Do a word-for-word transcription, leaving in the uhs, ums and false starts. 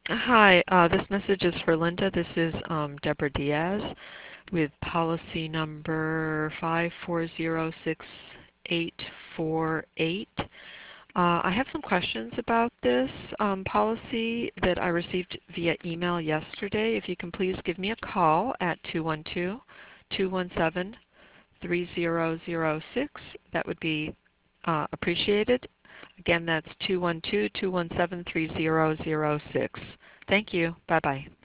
Hi, uh, this message is for Linda. This is um, Deborah Diaz with policy number five four zero six eight four eight. Uh, I have some questions about this um, policy that I received via email yesterday. If you can please give me a call at two one two, two one seven, three zero zero six, that would be uh, appreciated. Again, that's two one two, two one seven, three zero zero six. Thank you. Bye-bye.